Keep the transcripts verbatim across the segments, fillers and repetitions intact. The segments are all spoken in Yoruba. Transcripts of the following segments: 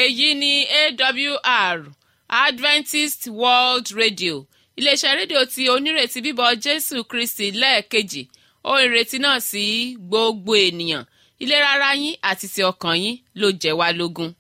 èyí ni A W R Adventist World Radio iléeṣẹ́ rédíò tí onírètí bíbọ̀ Jésù Kristi lẹ́ẹ̀kejì ohun ìrètí náà sí gbogbo ènìyàn ìlera ara yín àti ti ọkàn yín ló jẹ́ wá lógún.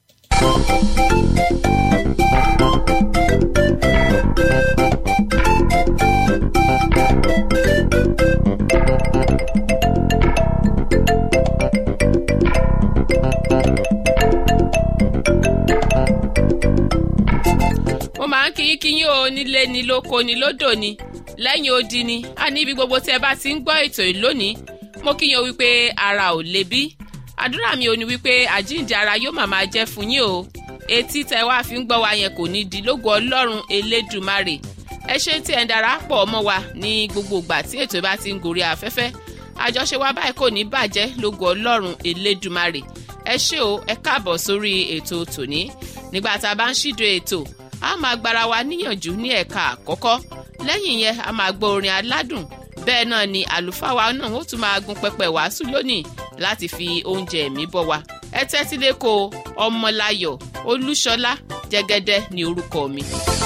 mo máa ń kí yín kí yín o nílé ni lóko ni lódò ni lẹ́yìn odi ni a ní ibi gbogbo tí ẹ bá ti ń gbọ́ ètò yìí lónìí mo kí yín o wípé ara ò le bí àdúrà mi ò ní wípé àjíǹde ara yóò máa máa jẹ́ fún yín o etí tẹ wá fi ń gbọ́ wa yẹn kò ní di lógo Ọlọ́run Elédùmarè ẹ ṣé tí ẹ ń darapọ̀ mọ́ wa ní gbogbo ìgbà tí ètò bá ti ń gorí afẹ́fẹ́ àjọṣe wa báyìí kò ní bàjẹ́ lógo Ọlọ́run Elédùmarè ẹ ṣé o ẹ káàbọ̀ sórí ètò tòní nígbà tá a bá ń ṣídò ètò a máa gbára wa níyànjú ní ẹ̀ka àkọ́kọ́ lẹ́yìn yẹn a máa gbọ́ orin aládùn bẹ́ẹ̀ náà ni àlùfáà wa náà ó tún máa gun pẹpẹ wàásù lónìí láti fi oúnjẹ ẹ̀mí bọ́ wa ẹ tẹ́tí lẹ́kọ̀ọ́ Ọmọláyọ̀ Olúṣọlá Jẹ́gẹ́dẹ́ ní orúkọ mi.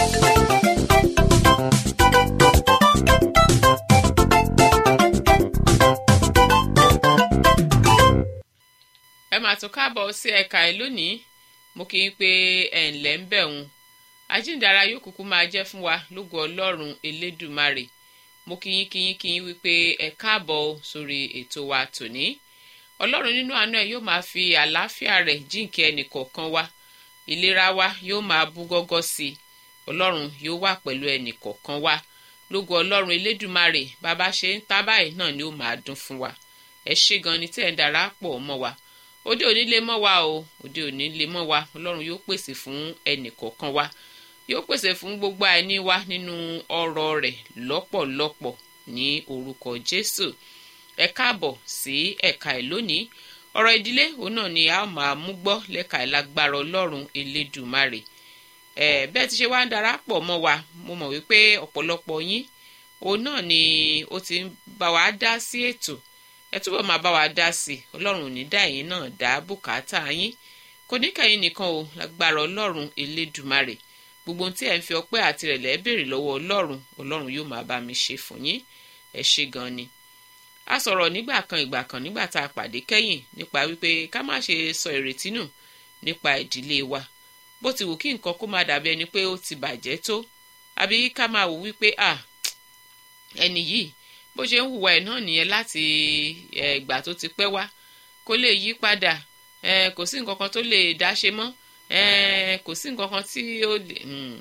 ẹ máa tún káàbọ̀ sí ẹ̀ka ẹ̀ lónìí mo kì í pé ẹ̀ ǹlẹ́ ń bẹ̀ wọ́n àjíǹdara yóò kúkú máa jẹ́ fún wa lógo Ọlọ́run Elédùmarè mo kí yín kí yín kí yín wípé ẹ káàbọ̀ sórí ètò wa tòní Ọlọ́run nínú àánú ẹ̀ yóò máa fi àlàáfíà rẹ̀ jíǹkí ẹnìkọ̀ọ̀kan wa ìlera wa yóò máa bú gọ́gọ́ sí i Ọlọ́run yóò wà pẹ̀lú ẹnìkọ̀ọ̀kan wa lógo Ọlọ́run Elédùmarè bàbá ṣe ń ta báyìí náà ni ó máa dún fún wa ẹ ṣé gan ni tẹ́ ẹ̀ ń darapọ̀ mọ́ wa òde òní lè mọ́ wa o òde òní lè mọ́ wa Ọlọ́run yóò pèsè fún ẹnìkọ̀ọ̀kan wa yóò pèsè fún gbogbo àìní wa nínú ọrọ̀ rẹ̀ lọ́pọ̀lọpọ̀ ní orúkọ Jésù ẹ káàbọ̀ sí ẹ̀ka ẹ̀ lónìí ọ̀rọ̀ ìdílé òun náà ni a máa mú gbọ́ lẹ́ka ìlágbára Ọlọ́run Elédùmarè ẹ̀ bẹ́ẹ̀ ti ṣe wá ń darapọ̀ mọ́ wa mo mọ̀ wípé ọ̀pọ̀lọpọ̀ yín òun náà ni ó ti ń bá wa dá sí ètò ẹ túbọ̀ máa bá wa dá sí Ọlọ́run ò ní dá ẹ̀yin náà dá bùkátà yín kò ní kẹ́yìn nìkan o lágbára Ọlọ́run Elédùmarè gbogbo tí ẹ ń fi ọpẹ́ àti ìrẹ̀lẹ̀ béèrè lọ́wọ́ Ọlọ́run Ọlọ́run yóò máa bá mi ṣe fún yín ẹ ṣé gan ni. a sọ̀rọ̀ nígbà kan ìgbà kan nígbà tá a pàdé kẹ́yìn nípa wípé ká má ṣe sọ ìrètí nù nípa ìdílé wa bó ti wù kí nǹkan kó máa dàbí ẹni pé ó ti bàjẹ́ tó àbí ká máa wò wípé à ẹni yìí bó ṣe ń hùwà ẹ̀ náà nìyẹn láti ìgbà tó ti pẹ́ wá kó lè yí padà kò sí nǹkan kan tó lè dá ṣe mọ́ kò sí nǹkan kan tí ó lè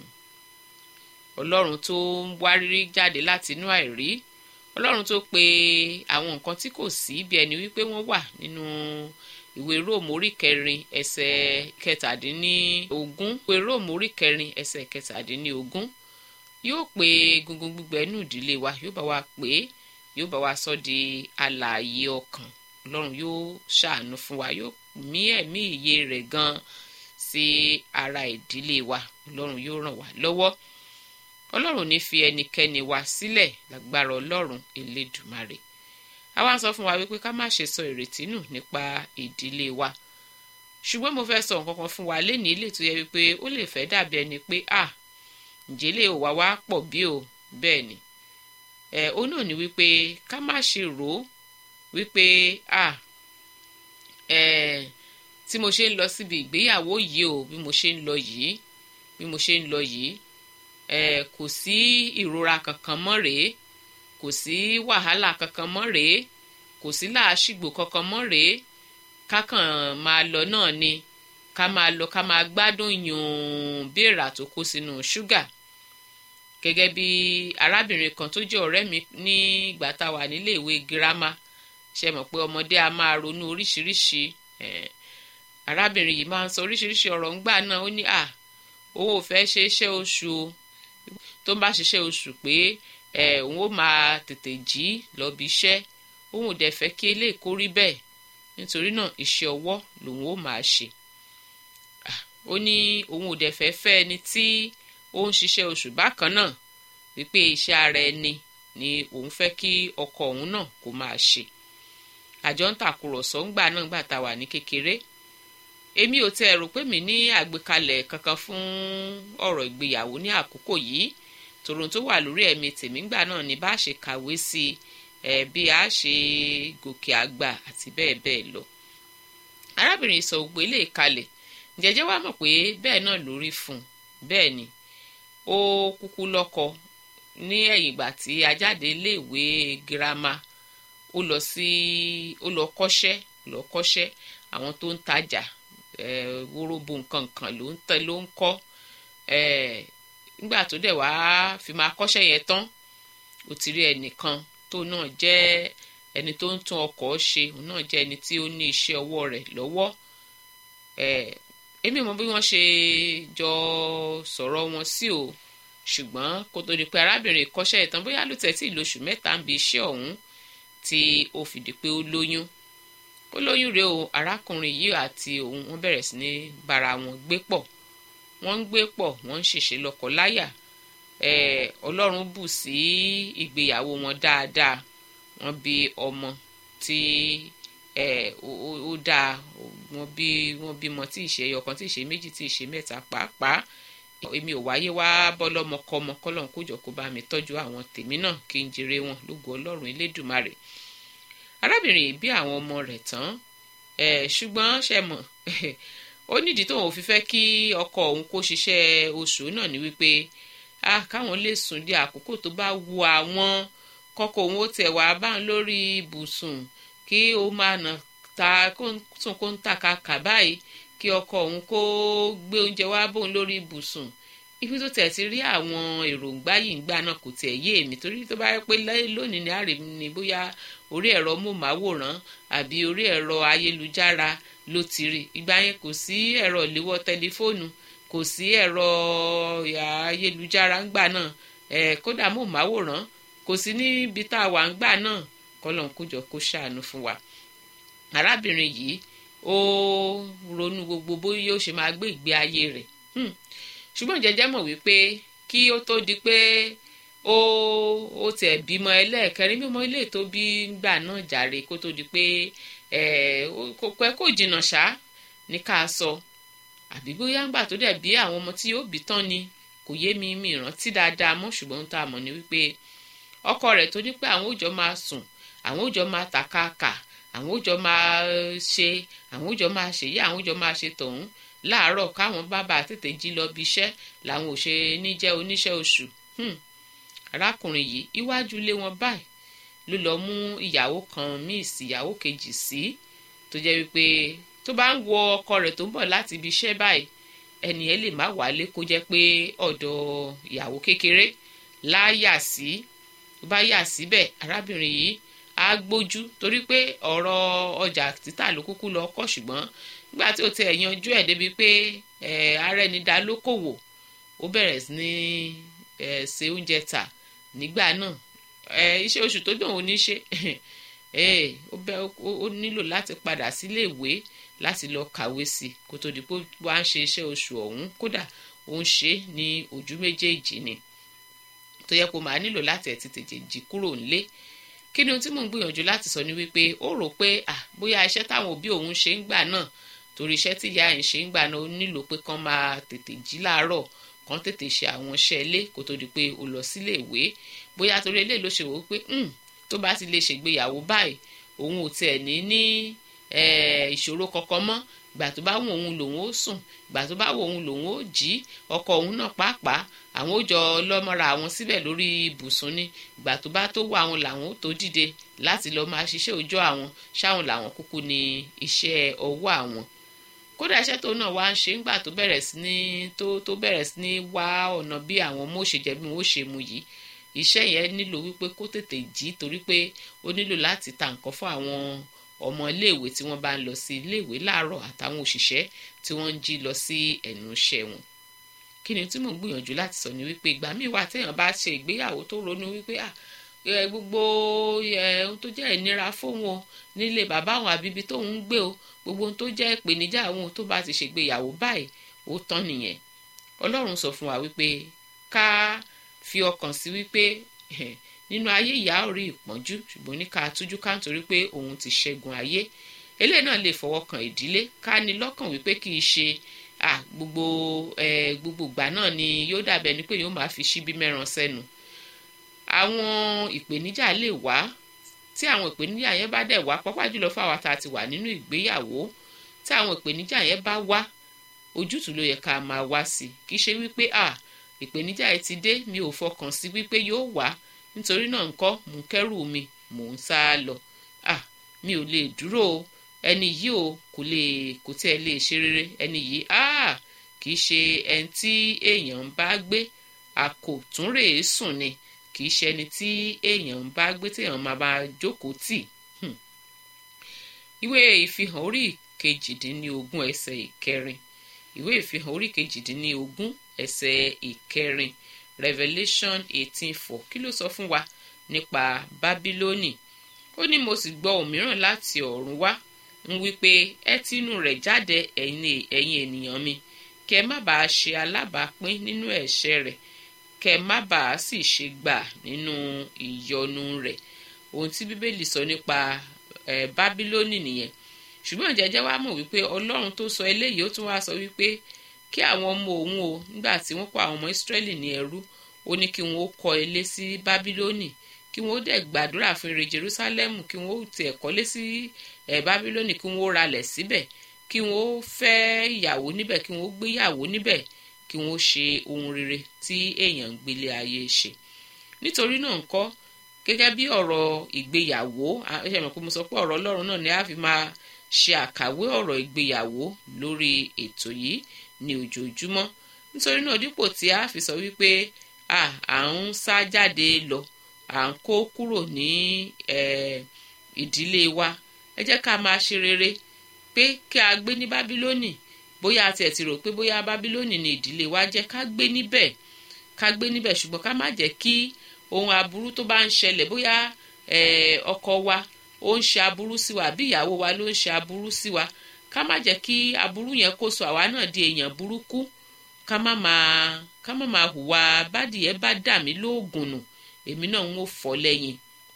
Ọlọ́run tó ń wárírí jáde láti inú àìrí Ọlọ́run tó pe àwọn nǹkan tí kò sí bí ẹni wípé wọ́n wà nínú ìwé Róòmù orí kẹrin ẹsẹ̀ kẹtàdínlógún ìwé Róòmù orí kẹrin ẹsẹ̀ kẹtàdínlógún yóò pe gungun gbígbẹ inú ìdílé wa yóò bá wa pè é yóò bá wa sọ di alààyè ọkàn Ọlọ́run yóò ṣàánú fún wa yóò mí ẹ̀mí ìyè rẹ̀ gan sí ara ìdílé wa Ọlọ́run yóò ràn wá lọ́wọ́ Ọlọ́run ní fi ẹnikẹ́ni wa sílẹ̀ lágbára Ọlọ́run Elédùmarè àwa ń sọ fún wa wípé ká má ṣe sọ ìrètí nù nípa ìdílé wa ṣùgbọ́n mo fẹ́ sọ nǹkan kan fún wa lénìí lè tó yẹ wípé ó lè fẹ́ dàbí ẹni pé à ǹjẹ́ lè wà wá pọ̀ bí o bẹ́ẹ̀ ni ẹ̀ ó náà ní wípé ká má ṣe rò ó wípé à ẹ̀ tí mo ṣe ń lọ síbi ìgbéyàwó yìí o bí mo ṣe ń lọ yìí bí mo ṣe ń lọ yìí ẹ̀ kò sí ìrora kankan mọ́ rèé kò sí wàhálà kankan mọ́ rèé kò sí làásìgbò kankan mọ́ rèé kákan máa lọ náà ni ká máa lọ ká máa gbádùn yùn bí èèrà tó kó sínú ṣúgà gẹ́gẹ́ bí arábìnrin kan tó jẹ́ ọ̀rẹ́ mi ní ìgbà tá a wà nílé ìwé girama ṣe mọ̀ pé ọmọdé a máa ronú oríṣiríṣi eh, arábìnrin yìí máa ń sọ oríṣiríṣi ọ̀rọ̀ ńgbà náà ó ní à òun ò fẹ́ ṣe iṣẹ́ oṣù o tó ń bá ṣiṣẹ́ oṣù pé òun ó máa tètè jí lọ bí iṣẹ́ òun ò dẹ̀ fẹ́ kí eléyìí kó rí bẹ́ẹ̀ nítorí náà iṣẹ́ ọwọ́ lòun ó máa ṣe ó ní òun ò dẹ̀ fẹ́ fẹ́ ẹni tí ó ń ṣiṣẹ́ oṣù bákan náà wípé iṣẹ́ ara ẹni ni òun fẹ́ kí ọkọ òun náà kó máa ṣe àjọ ń tàkùrọ̀sọ ńgbà náà gbà tá a wà ní kékeré èmi ò tẹ rò pé mi ní àgbékalẹ̀ kankan fún ọ̀rọ̀ ìgbéyàwó ní àkókò yìí tòrò tó wà lórí ẹ̀mí tèmi ńgbà náà ni bá a ṣe kàwé sí ẹ̀ bí a ṣe gòkè àgbà àti bẹ́ẹ̀ bẹ́ẹ̀ lọ. arábìnrin sọ gbogbo ilé ìkalẹ̀ jẹ́jẹ́ wá mọ̀ pé bẹ́ẹ̀ náà lórí fún un bẹ́ẹ̀ ni ó kúkú lọ́kọ ní ẹ̀yìn ìgbà tí a jáde iléèwé girama ó lọ sí ó lọ kọ́ṣẹ́ lọ kọ́ṣẹ́ àwọn tó ń tajà wóróbo nǹkan kan ló ń tẹ ló ń kọ́ nígbà tó dẹ̀ wá fi máa kọ́ṣẹ́ yẹn tán ó ti rí ẹnìkan tó náà jẹ́ ẹni tó ń tún ọkọ̀ ṣe òun náà jẹ́ ẹni tí ó ní iṣẹ́ ọwọ́ rẹ̀ lọ́wọ́ èmi mọ̀ bí wọ́n ṣe jọ sọ̀rọ̀ wọn sí o ṣùgbọ́n kó tó di pé arábìnrin kọ́ṣẹ́ ìtàn bóyá ló tẹ̀ tí ìlóṣù mẹ́ta ń bi iṣẹ́ ọ̀hún tí ó fìdí pé ó lóyún ó lóyún rèé o arákùnrin yìí àti òun wọ́n bẹ̀rẹ̀ sí ní bára wọn gbé pọ̀ wọ́n ń gbé pọ̀ wọ́n ń ṣèṣe lọ́kọ láyà ọlọ́run bù sí ìgbéyàwó wọn dáadáa wọ́n bí ọmọ tí ó dáa wọ́n bí wọ́n bímọ tí ìṣe ọ̀kan tí ìṣe méjì tí ìṣe mẹ́ta pàápàá èmi ò wáyé wá bọ́lọ́mọ kọ́mọ kọ́lọ́n kójọ kó bá mi tọ́jú àwọn tèmi náà kí n jèrè wọn lógo ọlọ́run elédùmarè arábìnrin yìí bí àwọn ọmọ rẹ̀ tán ṣùgbọ́n ṣe mọ̀ ó nídìí tóun ò fi fẹ́ kí ọkọ òun kó ṣiṣẹ́ oṣù náà ní wípé káwọn lè sùn di àkókò tó bá wu àwọn kọ́kọ́ òun ó tẹ̀ wá báwọn lórí ibùsùn kí ó máa nà ta kó tún kó ń ta kàkà báyìí kí ọkọ òun kó gbé oúnjẹ wá bóun lórí ibùsùn ibi tó tẹ̀ ti rí àwọn èròǹgbà yìí ńgbà náà kò tẹ̀ yé èmi torí tó bá yẹ pé lónìí ní àrè ni bóyá orí ẹ̀rọ móhùnmáwòrán àbí orí ẹ̀rọ ayélujára ló ti rí ìgbà yẹn kò sí ẹ̀rọ ìléwọ́ tẹlifóònù kò sí ẹ̀rọ ayélujára ńgbà náà ẹ̀ kódà móhùnmáwòrán kò sí níbi tá a wà ńgbà náà kọ́lọ́n kójọ kó ṣàánú fún wa. arábìnrin yìí ó ronú gbogbo bóyá ó ṣe máa gbé ìgbé ayé rẹ̀ ṣùgbọ́n jẹ́jẹ́ mọ̀ wípé kí ó tó di pé ó ó tẹ̀ bímọ ẹlẹ́ẹ̀kẹrin mímọ ilé tó bí gbà náà jàre kó tó di pé kò pẹ́ kò jìnnà ṣá ní ká sọ àbí bóyá ńgbà tó dẹ̀ bí àwọn ọmọ tí yóò bí tán ni kò yé mi mi rántí dáadáa mọ́ ṣùgbọ́n tá a mọ̀ ní wípé ọkọ rẹ̀ tó ní pé àwọn òòjọ́ máa sùn àwọn òòjọ́ máa tàkàkà àwọn òòjọ́ máa ṣe àwọn òòjọ́ máa ṣèyí àwọn òòjọ́ máa ṣe tọ̀hún láàárọ̀ káwọn bàbá tètè jí lọ bí iṣẹ́ làwọn ò ṣe ní jẹ́ oníṣẹ́ oṣù arákùnrin yìí iwájú ilé wọn báyìí ló lọ mú ìyàwó kan míì sí ìyàwó kejì sí tó jẹ́ wípé tó bá ń wo ọkọ rẹ̀ tó ń bọ̀ láti ibi iṣẹ́ báyìí ẹni ẹ lè má wálé kó jẹ́ pé ọ̀dọ̀ ìyàwó kékeré láyà sí tó bá yà síbẹ̀ arábìnrin yìí á gbójú torí pé ọ̀rọ̀ ọjà títà ló kúkú lọ kọ́ ṣùgbọ́n nígbà tí ó ti ẹ̀ yanjú ẹ̀ débi pé ara ẹni dá lókòwò ó bẹ̀rẹ̀ sí ní ṣe oúnjẹ tà nígbà náà iṣẹ́ oṣù tó dùn ó ní ṣe ó nílò láti padà sílé ìwé láti lọ kàwé sí i kó tó di pé wá ń ṣe iṣẹ́ oṣù ọ̀hún kódà ó ń ṣe ní ojú méjèèjì ni tó yẹ kó máa nílò láti ẹ̀ ti tètè jí kúrò nílé kí ni ohun tí mò ń gbìyànjú láti sọ ni wípé ó rò pé bóyá iṣẹ́ táwọn òbí òun ṣe ń gbà náà torí iṣẹ́ tí ìyá ẹ̀ ń ṣe ń gbà náà ó nílò pé kán máa tètè jí láàárọ̀ kán tètè ṣe àwọn iṣẹ́ ilé kó tó di pé ó lọ sílé ìwé bóyá torí eléyìí ló ṣe wò ó pé tó bá ti lè ṣègbéyàwó báyìí òun ò tiẹ̀ ní ní ìṣòro kankan mọ́ ìgbà tó bá wù òun lòun ó sùn ìgbà tó bá wù òun lòun ó jí ọkọ òun náà pàápàá àwọn ó jọ lọ́mọ́ra àwọn síbẹ̀ lórí ibùsùn ni ìgbà tó bá tó wà àwọn làwọn ó tó dìde láti lọ́ọ́ máa ṣiṣẹ́ òòjọ́ àwọn ṣáwọn làwọn kúkú ní iṣẹ́ ọwọ́ àwọn kódà iṣẹ́ tó náà wá ń ṣe ńgbà tó bẹ̀rẹ̀ sí ní tó tó bẹ̀rẹ̀ sí ní wá ọ̀nà bí àwọn ọmọ òṣèjẹ́ bí wọ́n ó ṣe mu yìí iṣẹ́ yẹn nílò wípé kó tètè jí torí pé ó nílò láti ta nǹkan fún àwọn ọmọ iléèwé tí wọ́n bá ń lọ sí iléèwé láàárọ̀ àtàwọn òṣìṣẹ́ tí wọ́n ń jí lọ sí ẹnu iṣẹ́ wọn kí ni tí mò ń gbìyànjú láti sọ ni wípé ìgbà míì wà téèyàn bá ṣe ìgbéyàwó tó ronú wípé ah gbogbo ohun tó jẹ́ ìnira fóun o nílé bàbá àwọn àbíbi tóun ń gbé o gbogbo ohun tó jẹ́ ìpèníjà àwọn tó bá ti ṣègbéyàwó báyìí ó tán nìyẹn ọlọ́run sọ fún wa wípé ká fi ọkàn sí wípé nínú ayé ìyà ò rí ìpọ́njú ṣùgbọ́n ní ká tújú ká nítorí pé òun ti ṣẹ́gun ayé eléyìí náà lè fọwọ́ kan ìdílé ká ní lọ́kàn wípé kì í ṣe ah gbogbo ẹ gbogbo ìgbà náà ni yóò dàbẹ̀ ni pé yóò máa fi ṣíbí mẹ́ran sẹ́nu. àwọn ìpèníjà lè wá tí àwọn ìpèníjà yẹn bá dẹ̀ wá pàápàá jùlọ fáwọn tá a ti wà nínú ìgbéyàwó tí àwọn ìpèníjà yẹn bá wá ojútùú ló yẹ ká máa wá sí kì í ṣe wípé ah ìpèníjà yẹn ti dé mi ò fọkàn sí wípé yóò wá nítorí náà ńkọ́ mò ń kẹ́rù mi mò ń sá lọ ah mi ò lè dúró o ẹni yìí o kò lè kò tí ẹ lè ṣe rere ẹni yìí ah kì í ṣe ẹni tí èèyàn ń bá gbé àkòtúnrè sùn ni kì í ṣe ẹni tí èèyàn ń bá gbé téèyàn máa bá jókòó tì. ìwé ìfihàn orí kejìdínlógún ẹsẹ̀ ìkẹrin ìwé ìfihàn orí kejìdínlógún ẹsẹ̀ ìkẹrin Revelation eighteen four kí ló sọ fún wa nípa Bábílónì. ó ní mo sì gbọ́ òmíràn láti ọ̀run wá ń wípé ẹ ti inú rẹ̀ jáde ẹ̀yin ènìyàn mi kẹ má bàa ṣe alábàápín nínú ẹ̀ṣẹ̀ rẹ̀ kẹ má bàa sì ṣe gbà nínú ìyọnu rẹ̀. ohun tí bíbélì sọ nípa ẹ̀ Bábílónì nìyẹn. ṣùgbọ́n jẹ́jẹ́ wá mọ̀ wípé Ọlọ́run tó sọ eléyìí ó tún wá sọ wípé kí àwọn ọmọ òun o nígbà tí wọ́n kó àwọn ọmọ Ísírẹ́lì ní ẹrú ó ní kí wọ́n ó kọ́ ilé sí Bábílónì kí wọ́n ó dẹ̀ gbàdúrà fún ire Jerúsálẹ́mù kí wọ́n ó tiẹ̀ kọ́lé sí ẹ̀ Bábílónì kí wọ́n ó ralẹ̀ síbẹ̀ kí wọ́n ó fẹ́ ìyàwó níbẹ̀ kí wọ́n ó gbéyàwó níbẹ̀ kí wọ́n ó ṣe ohun rere tí èèyàn ń gbélé ayé ṣe. nítorí náà ńkọ́ gẹ́gẹ́ bí ọ̀rọ̀ ìgbéyàwó ẹ mọ̀ pé mo sọ pé ọ̀rọ̀ Ọlọ́run náà ni a fi máa ṣe àkàwé ọ̀rọ̀ ìgbéyàwó lórí ètò yìí ní ojoojúmọ́. nítorí náà dípò tí a fi sọ wípé à ń sá jáde lọ à ń kó kúrò ní ìdílé wa ẹ jẹ́ ká máa ṣe rere pé kí a gbé ní Bábílónì bóyá a tiẹ̀ ti rò pé bóyá Bábílónì ni ìdílé wa jẹ́ ká gbé níbẹ̀ ká gbé níbẹ̀ ṣùgbọ́n ká má jẹ́ kí ohun aburú tó bá ń ṣẹlẹ̀ bóyá ọkọ wa ó ń ṣe aburú sí wa àbí ìyàwó wa ló ń ṣe aburú sí wa ká má jẹ́ kí aburú yẹn kó sọ àwa náà di èèyàn burúkú ká má máa ká má máa hùwà bádìyẹ bá dà mí lóògùn nù èmi náà ń fọ́ lẹ́yìn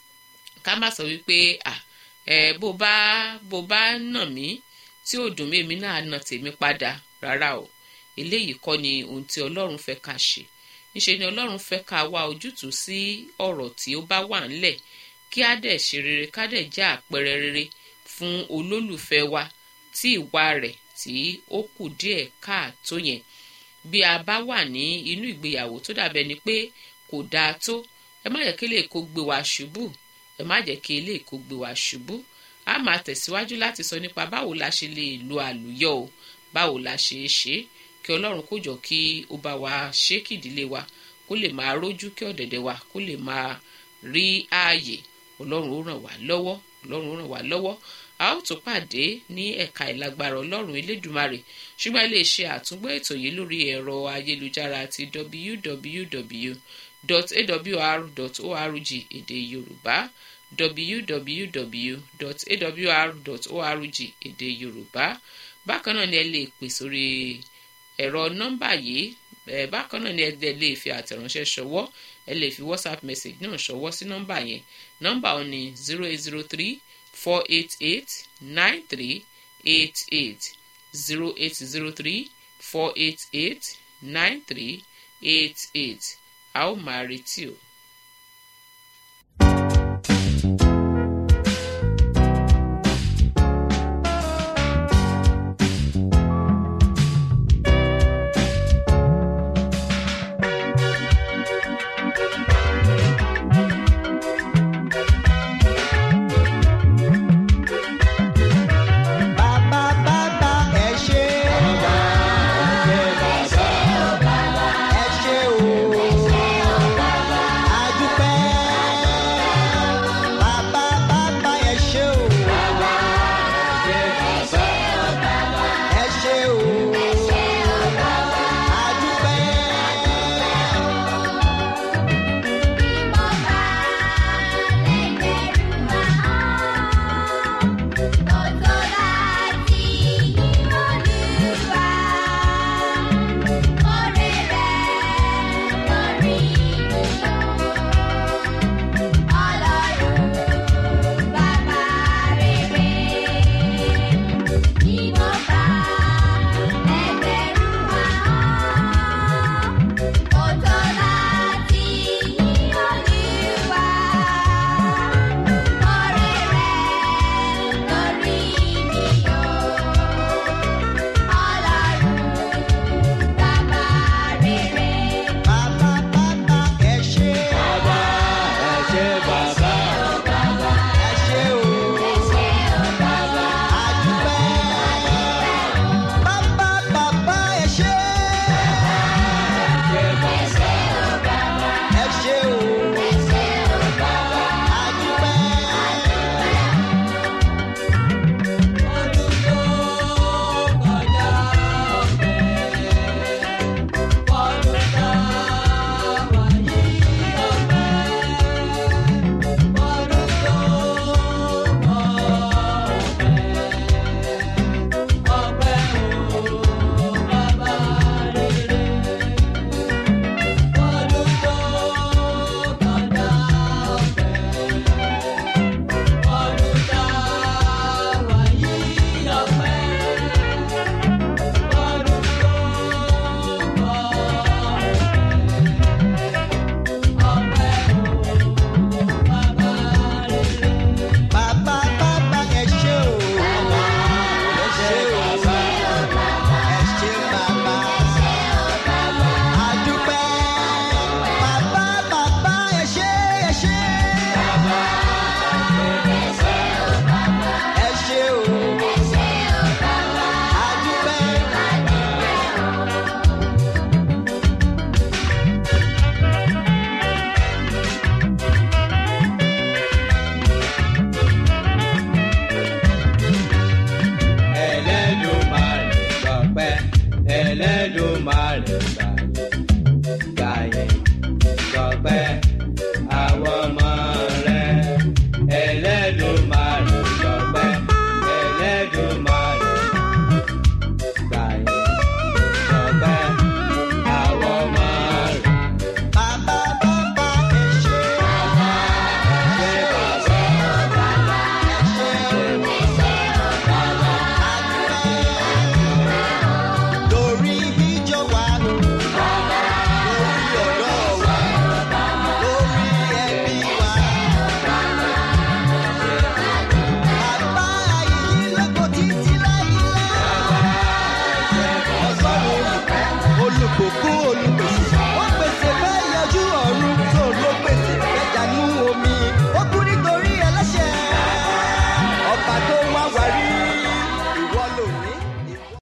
ká má sọ wípé à ẹ bó bá bó bá nà mí tí ò dùn mí èmi náà nà tèmi padà rárá o eléyìí kọ́ ni ohun tí Ọlọ́run fẹ́ ká ṣe. níṣe ni Ọlọ́run fẹ́ ká wá ojútùú sí ọ̀rọ̀ tí ó bá wà ńlẹ̀ kí á dẹ̀ ṣe rere ká dẹ̀ jẹ́ àpẹẹrẹ rere fún olólùfẹ́ wa tí ìwà rẹ̀ tí ó kù díẹ̀ káàtó yẹn. bí a bá wà ní inú ìgbéyàwó tó dàbẹ̀ ni pé kò dáa tó ẹ má jẹ́ kí lè kó gbé wa ṣubú ẹ má jẹ́ kí lè kó gbé wa ṣubú. a máa tẹ̀síwájú láti sọ nípa báwo la ṣe lè lo àlùyọ o báwo la ṣe é ṣe kí Ọlọ́run kó jọ kí ó bá wa ṣe kí ìdílé wa kó lè máa rójú kí ọ̀dẹ̀dẹ̀ wa kó lè máa rí ààyè. Ọlọ́run ó ràn wá lọ́wọ́ Ọlọ́run ó ràn wá lọ́wọ́. a ó tún pàdé ní ẹ̀ka ìlágbára Ọlọ́run Elédùmarè ṣùgbọ́n ẹ lè ṣe àtúngbọ́ ètò yìí lórí ẹ̀rọ ayélujára ti w w w dot a w r dot org èdè Yorùbá w w w dot a w r dot org èdè Yorùbá. bákan náà ni ẹ lè pè sórí ẹ̀rọ nọ́mbà yìí ẹ̀ bákan náà ni ẹ lè fi àtẹ̀ránṣẹ́ ṣọwọ́ ẹ lè fi WhatsApp message náà ṣọwọ́ sí nọ́mbà yẹn. nọ́mbà wọn ni zero eight zero three four eight eight nine three eight eight zero eight zero three four eight eight nine three eight eight. a ó máa retí o. Baba, ẹ ṣé o.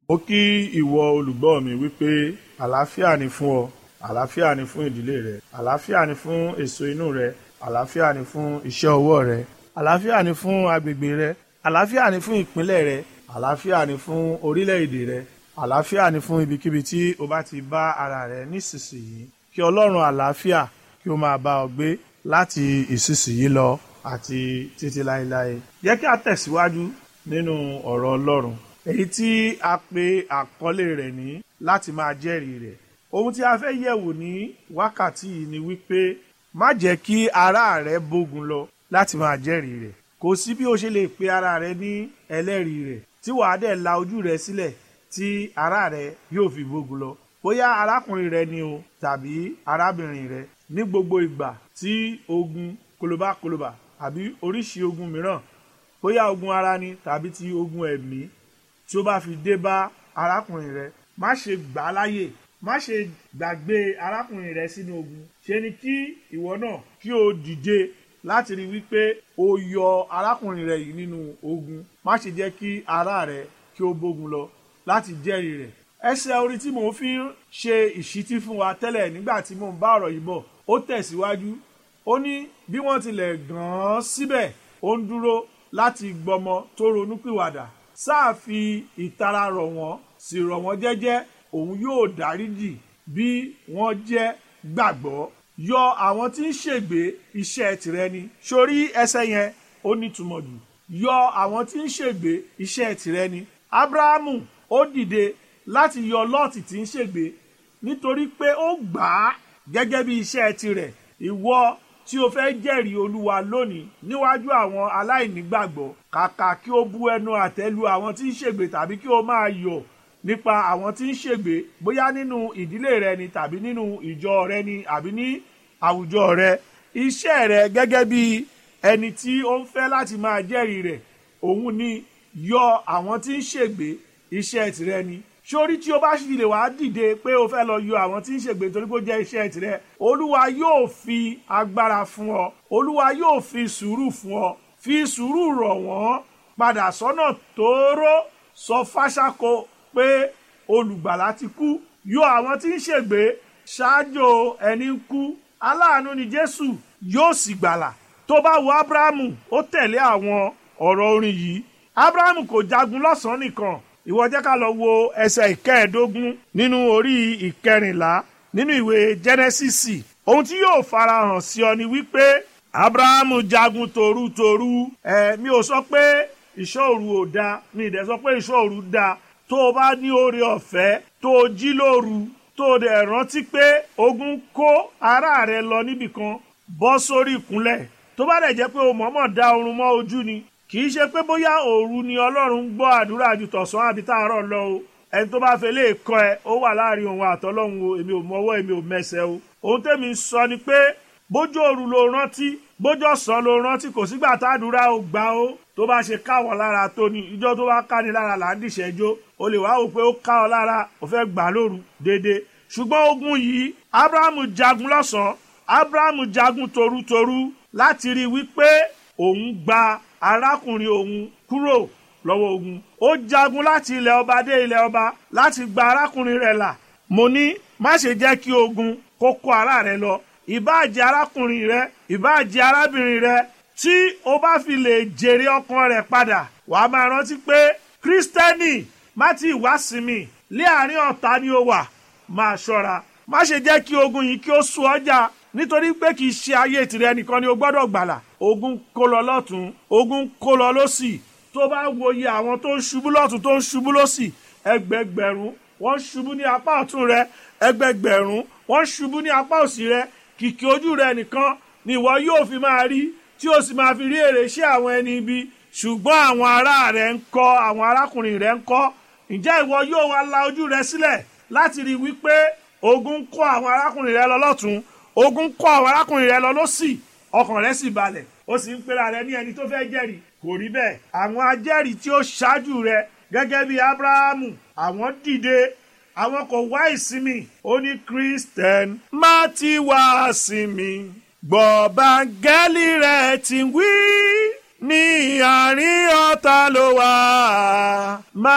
Mo kí ìwọ olùgbọ́ mi wípé àlàáfíà ni fún ọ, àlàáfíà ni fún ìdílé rẹ, àlàáfíà ni fún èso inú rẹ, àlàáfíà ni fún iṣẹ́ ọwọ́ rẹ, àlàáfíà ni fún agbègbè rẹ, àlàáfíà ni fún ìpínlẹ̀ rẹ, àlàáfíà ni fún orílẹ̀-èdè rẹ, àlàáfíà ni fún ibikíbi tí o bá ti bá ara rẹ nísinsìnyí. Kí Ọlọ́run àlàáfíà kí ó máa bá ọ gbé láti ìsinsìnyí lọ àti títí láéláé. Jẹ́ kí a tẹ̀síwájú nínú ọ̀rọ̀ Ọlọ́run, èyí tí a pè àkọlé rẹ̀ ní láti máa jẹ́rìí rẹ̀. Ohun tí a fẹ́ yẹ̀wò ní wákàtí yìí ni wípé má jẹ́ kí ara rẹ bógun lọ láti máa jẹ́rìí rẹ̀. Kò sí bí o ṣe lè pe ara rẹ ní ẹlẹ́rìí rẹ̀ tí wàá dẹ̀ la ojú rẹ sílẹ̀ tí ara rẹ yóò fi bógun lọ. Bóyá arákùnrin rẹ ni o tàbí arábìnrin rẹ, ní gbogbo ìgbà tí ogun kólóbákólóbá àbí oríṣi ogun mìíràn, bóyá ogun ara ni tàbí ti ogun ẹ̀mí, tí ó bá fi dé bá arákùnrin rẹ, má ṣe gbà á láyè, má ṣe gbàgbé arákùnrin rẹ sínú ogun. Ṣe ni kí ìwọ náà kí o dìde láti rí wípé o yọ arákùnrin rẹ yìí nínú ogun. Má ṣe jẹ́ kí ara rẹ kí ó bógun lọ láti jẹ́rìí rẹ̀. Ẹsẹ̀ orí tí mò ń fi ṣe ìṣítí fún wa tẹ́lẹ̀ nígbà tí mò ń bá ọ̀rọ̀ yìí bọ̀, ó tẹ̀síwájú. Ó ní bí wọ́n tilẹ̀ gàn án síbẹ̀, ó ń dúró láti gbọmọ tó ronúpìwàdà. Sáà fi ìtara rọ̀ wọ́n, sì rọ̀ wọ́n jẹ́jẹ́, òun yóò dáríjì bí wọ́n jẹ́ gbàgbọ́. Yọ àwọn tí ń ṣègbé, iṣẹ́ tìrẹ ni. Sórí ẹsẹ̀ yẹn ó nítumọ̀ jù. Yọ àwọn tí ń ṣègbé, iṣẹ́ tìrẹ ni. Ábúráhámù ó dìde láti yọ Lọ́ọ̀tì tí ń ṣègbé nítorí pé ó gbà á gẹ́gẹ́ bí iṣẹ́ tirẹ̀. Ìwọ tí o fẹ́ jẹ́rìí Olúwa lónìí níwájú àwọn aláìnígbàgbọ́, kàkà kí o bu ẹnu àtẹ́ lu àwọn tí ń ṣègbé tàbí kí o máa yọ̀ nípa àwọn tí ń ṣègbé, bóyá nínú ìdílé rẹ ni tàbí nínú ìjọ rẹ ni àbí ní àwùjọ rẹ. Iṣẹ́ rẹ gẹ́gẹ́ bí ẹni tí ó ń fẹ́ láti máa jẹ́rìí rẹ̀, òun ni yọ àwọn tí ń ṣègbé, iṣẹ́ tìrẹ ni. Sórí tí o bá sì lè wá dìde pé o fẹ́ lọ yọ àwọn tí ń ṣègbé torí pé ó jẹ́ iṣẹ́ tìrẹ, Olúwa yóò fi agbára fún ọ, Olúwa yóò fi sùúrù fún ọ, fi sùúrù rọ̀ wọ́n padà sọ́nà tóóró. Sọ fáṣákò pé olùgbàlà ti kú. Yọ àwọn tí ń ṣègbé ṣáájú ẹni ń kú. Aláàánú ni Jésù, yóò sì gbàlà. Tó bá wo Ábúráhámù, ó tẹ̀lé àwọn ọ̀rọ̀ orin yìí. Ábúráhámù kò jagun lọ́sàn-án nìkan. Ìwọ jẹ́ ká lọ wo ẹsẹ̀ ìkẹẹ̀ẹ́dógún nínú orí ìkẹrìnlá nínú ìwé Jẹ́nẹ́sísì. Ohun tí yóò farahàn sí ọ ni wípé Ábúráhámù jagun torútorú. ẹ mi ò sọ pé ìṣọ́ òru ò dáa, mi ì dẹ̀ sọ pé ìṣọ́ òru dáa. Tó o bá ní oore ọ̀fẹ́, tó o jí lóru, tó o dẹ̀ rántí pé ogun kó ara rẹ lọ níbìkan, bọ́ sórí ìkúnlẹ̀. Tó bá dẹ̀ jẹ́ pé o mọ̀ọ́mọ̀ dá oorun mọ́ ojú ni, kì í ṣe pé bóyá òru ni Ọlọ́run ń gbọ́ àdúrà ju tọ̀sán àbí tààrọ̀ lọ o. Ẹni tó bá fẹ́ lè kọ́ ẹ, ó wà láàrin òun àtọlọ́run o. Èmi ò mọwọ́, èmi ò mẹsẹ̀ o. Ohun tèmi ń sọ ni pé bójú òru ló rántí, bójú ọ̀sán ló rántí, kò sígbà tàdúrà ò gbà o. Tó bá ṣe káwọ̀ lára tó ni, ìjọ tó bá ká ni lára là ń dìṣẹ́jó. O lè wá wò pé ó ká ọ lára, ó fẹ́ gbà lóru déédéé. Ṣùgbọ́n ogun yìí, Ábúráhámù jagun lọ́sàn-án, Ábúráhámù jagun torútorú láti rí wípé òun gba arákùnrin òun kúrò lọ́wọ́ ogun. Ó jagun láti ilẹ̀ ọba dé ilẹ̀ ọba láti gba arákùnrin rẹ̀ là. Mo ní má ṣe jẹ́ kí ogun kó kó ara rẹ lọ. Ìbáà jẹ́ arákùnrin rẹ, ìbáà jẹ́ arábìnrin rẹ, tí o bá fi lè jèrè ọkàn rẹ̀ padà, wàá máa rántí pé Kírísítẹ́nì má ti wá sinmi, lé àárín ọ̀tá ni ó wà. Máa ṣọ́ra, má ṣe jẹ́ kí ogun yìí kí ó sú ọjà, nítorí pé kì í ṣe ayé tìrẹ nìkan ni o gbọ́dọ̀ gbàlà. Ogun kó lọ lọ́tún, ogun kó lọ lósì. Tó bá wòye àwọn tó ń ṣubú lọ́tún tó ń ṣubú lósì, ẹgbẹgbẹ̀rún wọ́n ṣubú ní apá ọ̀tún rẹ, ẹgbẹgbẹ̀rún wọ́n ṣubú ní apá òsì rẹ. Kìkì ojú rẹ nìkan ni ìwọ yóò fi máa rí, tí o sì máa fi rí èrè iṣẹ́ àwọn ẹni ibi. Ṣùgbọ́n àwọn ará rẹ ń kọ́, àwọn arákùnrin rẹ ń kọ́. Ǹjẹ́ ìwọ yóò wá la ojú rẹ sílẹ̀ láti rí wípé ogun kó àwọn arákùnrin rẹ lọ lọ́tún, ogun kó àwọn arákùnrin rẹ lọ lósì, ọkàn rẹ sì balẹ̀, ó sì ń pera rẹ ní ẹni tó fẹ́ jẹ́rìí? Kò rí bẹ́ẹ̀. Àwọn ajẹ́rìí tí ó ṣáájú rẹ gẹ́gẹ́ bí Ábúráhámù, àwọn dìde, àwọn kò wá ìsinmi. Ó ní Kírísítẹ́n má ti wá sinmi, gbọ́ báńgẹ́lì rẹ̀ ti wí, ní àárín ọ̀tá ló wà, máa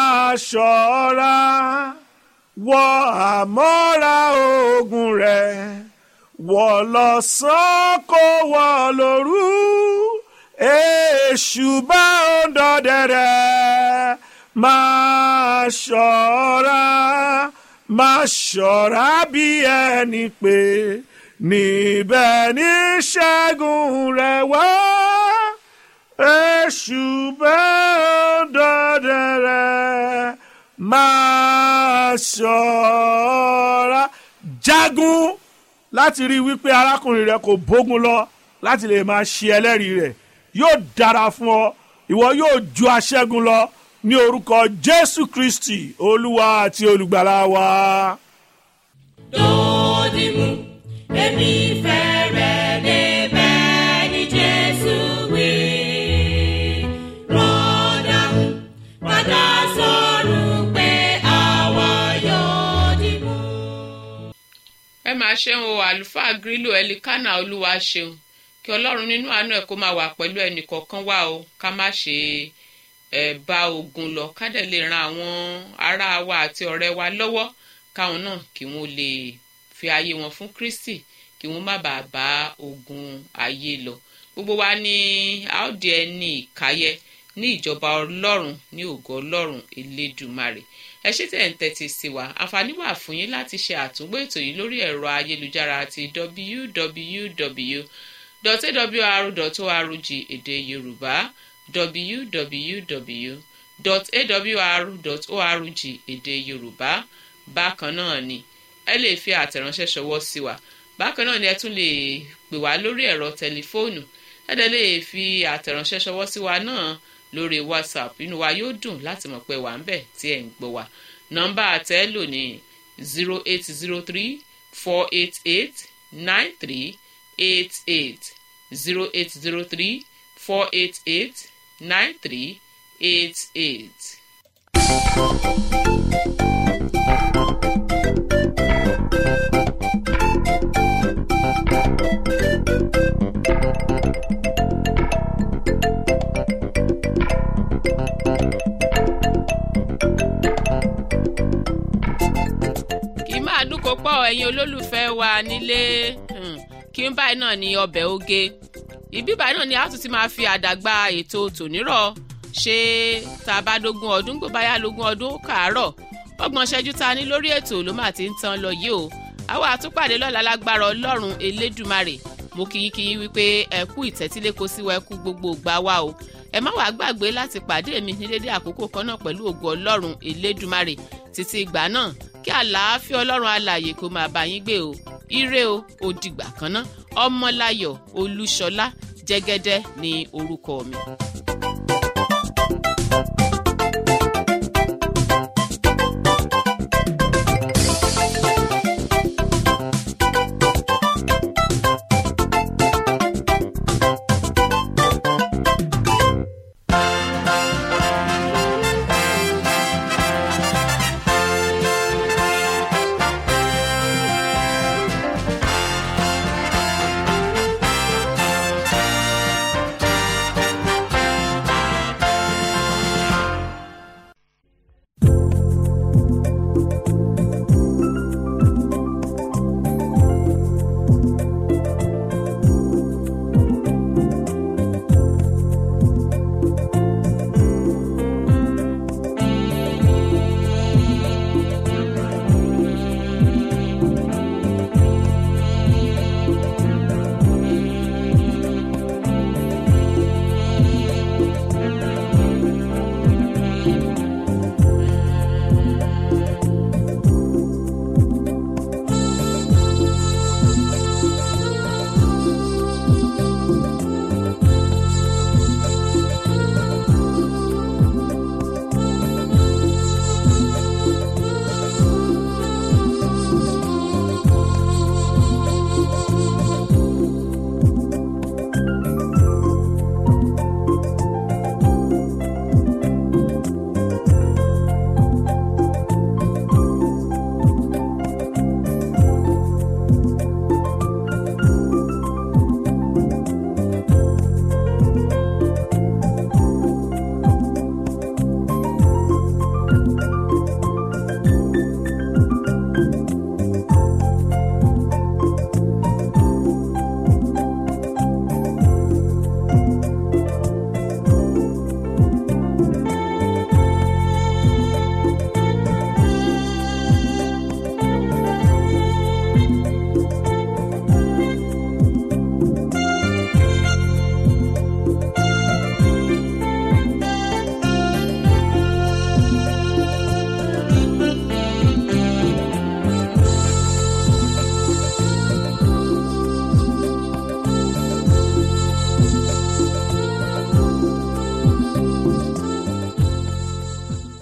máa ṣọ́ra wọ àmọ́ra ogun rẹ̀ wọ̀ lọ́sàn kó wọ̀ lóru èṣù bá ń dọdẹ rẹ̀ máa ṣọ́ra máa ṣọ́ra bí ẹni pé níbẹ̀ ní ṣẹ́gun rẹ̀ wá èṣù bá ń dọdẹ rẹ̀ máa ṣọ́ra. Jagun láti rí wípé arákùnrin rẹ kò bógun lọ láti lè máa ṣe ẹlẹ́rìí rẹ̀. Yóò dára fún ọ, ìwọ yóò ju aṣẹ́gun lọ ní orúkọ Jésù Kristi Olúwa àti Olùgbàlà wa. Dòdìmú èmi fẹ́rẹ̀ débẹ̀ ní Jésù wí. Rọ́dàmú padà sọ̀rọ̀ pé àwa yóò dìmú. Ẹ máa ṣeun o àlùfáà Grílò Ẹlikánà Olúwa ṣeun. Kí Ọlọ́run nínú àánú ẹ̀ kó máa wà pẹ̀lú ẹnì kọ̀ọ̀kan wa o, ká má ṣe ẹ̀ bá ogun lọ, ká dẹ̀ lè ran àwọn ará wa àti ọ̀rẹ́ wa lọ́wọ́ káwọn náà kí wọ́n lè fi ayé wọn fún Kristi, kí wọ́n má bàa bá ogun ayé lọ. Gbogbo wa ní a ó di ẹni ìkáyẹ ní ìjọba Ọlọ́run ní ògo Ọlọ́run Elédùmarè. Ẹ ṣé tẹ̀ ń tẹ́tí sí wa, àǹfààní wà fún yín láti ṣe àtúngbò ètò yìí lórí ẹ̀rọ ayélujára àti w w w dot a w r dot org èdè Yorùbá w w w dot a w r dot org èdè Yorùbá. Bákan náà ni ẹ lè fi àtẹ̀ránṣẹ́ ṣọwọ́ sí wa. Bákan náà ni ẹ tún lè pè wá lórí ẹ̀rọ tẹlifóònù. Ẹ dẹ̀ lè fi àtẹ̀ránṣẹ́ ṣọwọ́ sí wa náà lórí WhatsApp. Inú wa yóò dùn láti mọ̀ pé wà ń bẹ̀ tí ẹ̀ ń gbọ́ wa. Nọ́mbà àtẹ́lò ní zero eight zero three four eight eight nine three eight eight zero eight zero three four eight eight nine three eight eight. Pọ̀ ẹ̀yin olólùfẹ́ wa nílé kí n báyìí náà ní ọbẹ̀ oge ibi báyìí náà ni a tún ti máa fi àdàgbà ètò tònírọ̀ ṣe tá a bá dógún ọdún gbọ́ báyà lógún ọdún kàárọ̀ ọgbọ̀n ṣẹ́jú ta ní lórí ètò ló máa ti ń tán lọ yìí o àwa àtúpàdé lọ́la lágbára Ọlọ́run Elédùmarè mo kíyíkíyí wípé ẹ kú ìtẹ́tíléko sí wa ẹ kú gbogbo ìgbà wa o ẹ má wàá gbàgbé láti pàdé mi ní dédé àkókò kan náà pẹ̀lú ògo Ọlọ́run Elédùmarè títí ìgbà náà kí àlàáfíà Ọlọ́run alààyè kó máa bá yín gbé o ire o ó dìgbà kan náà Ọmọláyọ̀ Olúṣọlá Jẹ́gẹ́dẹ́ ní orúkọ mi.